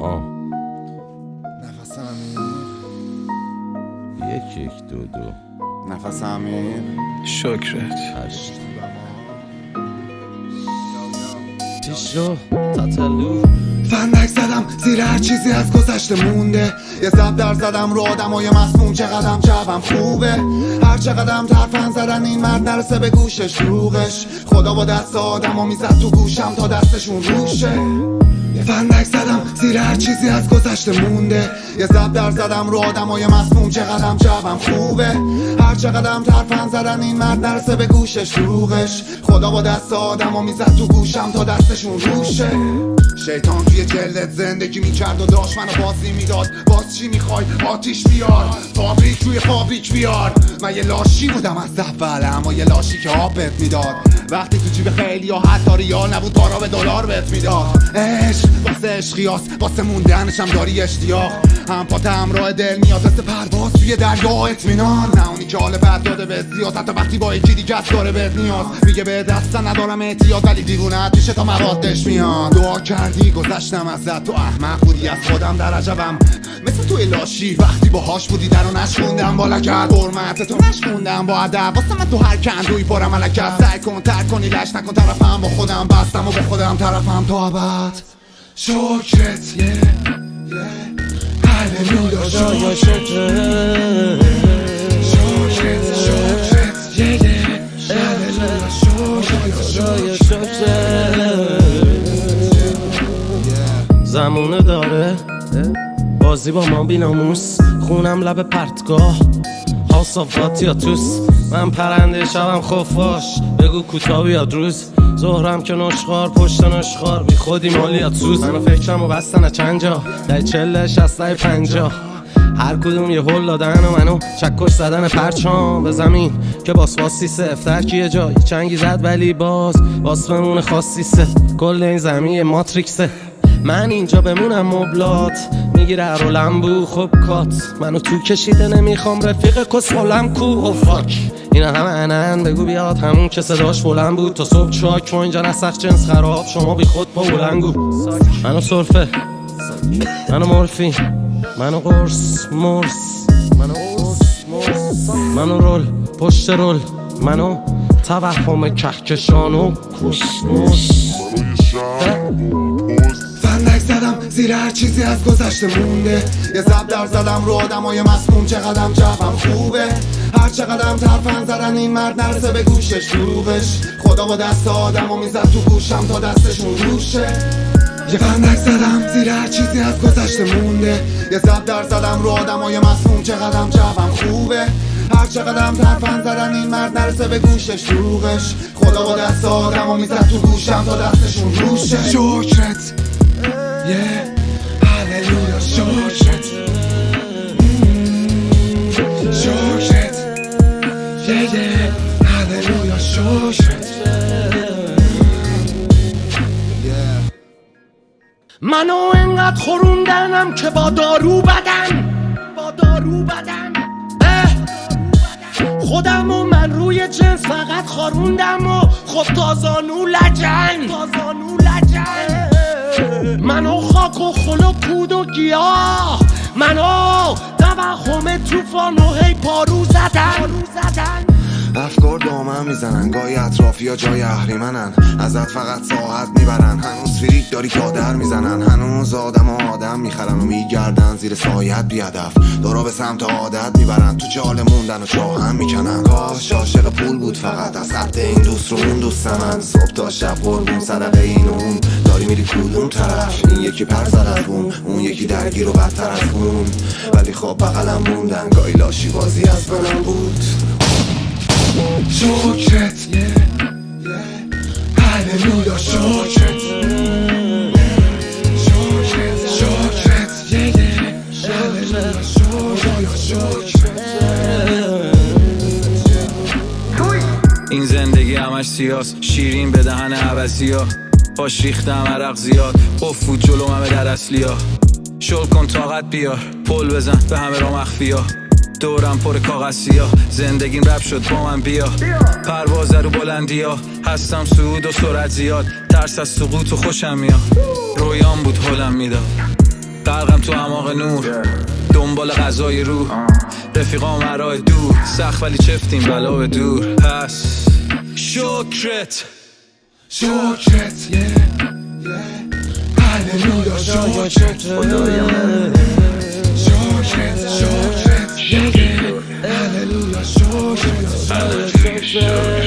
نفس عمیق، یک دو نفس عمیق. شکرت. هشت پیش رو تطلو فندک زدم زیر هر چیزی از گذشته مونده. یه زبدر زدم رو آدمای مسموم، چقدرم جوم خوبه. هر چقدرم ترفن زدن این مرد نرسه به گوشش روغش. خدا با دست آدمو میزد تو گوشم تا دستشون روشه. یه فندک زدم زیر هر چیزی از گذشته مونده. یه زبدر زدم رو آدمای مسموم، چقدرم جوم خوبه. هر چقدرم ترفن زدن این مرد نرسه به گوشش روغش. خدا با دست آدمو میزد تو گوشم تا دستشون روشه. شیطان توی جلدت زندگی میکرد و داشت منو بازی میداد. باز چی میخوای؟ آتیش بیار، فابریک روی فابریک بیار. من یه لاشی بودم از اول، اما یه لاشی که آبت میداد. وقتی تو جیب خیلی یا حتی ریال نبود، بارا به دلار بهت میداد. عشق واسه عشقیاست، واسه موندنشم داری اشتیاق. هم پات همراه دل میاد مثل پرواز توی دریا اطمینان. نه اونی که حال بد داده بهت زیاد، حتی وقتی با یکی دیگه از داره بهت نیاز. میگه به دست ندارم احتیاط، ولی دیوونت میشه تا موادش میاد. دعا کردی گذشتم ازت، تو احمق بودی از خودم در عجبم. مثل توی لاشی وقتی باهاش بودی درو نشوندم بالا کرد. حرمت تو نشوندم با ادب، واسه من تو هر کندوی پرم علکت. سعی کن ترک کنی لش نکن طرفم، با خودم بستم و با خودم طرفم تا ابد. شکرت هللویا، شکرت هللویا، زمونه داره بازی با ما بیناموس. خونم لب پرتگاه حاصافات یا توس. من پرنده شبم خفاش، بگو کوتاه بیاد روز. ظهرم که نشخار پشت نشخار، بی خودی مالیات سوز. منو فکرم و بستن چند جا، دای 40 60 50. هر کدوم یه هل دادن و منو چکش زدن پرچام به زمین که باسواسی سفتر که یه جایی چنگی زد، ولی باز بمونه خاصی سه. کل این زمین ماتریکسه، من اینجا بمونم مبلات میگیره رو لمبو. خب کات منو تو کشیده، نمیخوام رفیق کسخولم کو. او فاک اینا همه انن، بگو بیاد همون که صداش بلند بود. تا صبح چاک و اینجا نسخ جنس خراب، شما بی خود پا بلنگو. منو صرفه، منو مورفین، منو قرص مرس، منو رول پشت رول، منو توهم کهکشان و کشمش. فندک زدم زیر هر چیزی از گذشته مونده. یه زبدر زدم رو آدمای مسموم، چقدرم جوم خوبه. هر چقدرم ترفن زدن این مرد نرسه به گوشش روغش. خدا با دست آدمو میزد تو گوشم تا دستشون روشه. یه فندک زدم زیر هر چیزی از گذشته مونده. یه زبدر زدم رو آدمای مسموم، چقدرم جوم خوبه. هر چقدرم ترفن زدن این مرد نرسه به گوشش روغش. خدا با دست آدمو میزد تو گوشم تا دستشون روشه. شکرت هللویا، شکرت شکرت هللویا، شکرت. منو انقدر خوروندنم که با دارو بدن خودم و من روی جنس فقط خاروندم و خب تازانو لجن. منو خاک و خل و کود و گیاه، منو توهم توفان و هی پارو زدن. افکار دامن میزنن، گاهی اطرافی یا جای اهریمنن. ازت فقط ساعت میبرن، هنوز فریک داری تا در میزنن. هنوز آدم میخرن و میگردن زیر سایت بیادف. دارا به سمت عادت میبرن، تو جال موندن و چاهم میکنن. کاش عاشق پول بود فقط، از حد این دوست رو اون دوست من. صبح تا شب قربون صدقه این و اون، داری میری کدوم طرف؟ این یکی پر زد از اون یکی درگیر و بدتر از اون. ولی خب بغلم موندن، گاهی لاشی بازی از منم بود. شکرت هللویا، شکرت هللویا، شکرت. این زندگی همش سیاس، شیرین به دهن عوضیا. باش ریختم عرق زیاد، افود جلو همه در اصلیا. شل کن طاقت بیار، پل بزن به همه را مخفیا. دورم پر کاغذ سیاه، زندگیم رب شد با من بیا. پرواز رو بلندیا، هستم صعود و سرعت زیاد. ترس از سقوط و خوشم میاد، رویام بود حالم میداد. غرقم تو اعماق نور دنبال غذای روح رفیقام ورای دور سخت ولی چفتیم بلا به دور پس شکرت هللویا شکرت هللویا شکرت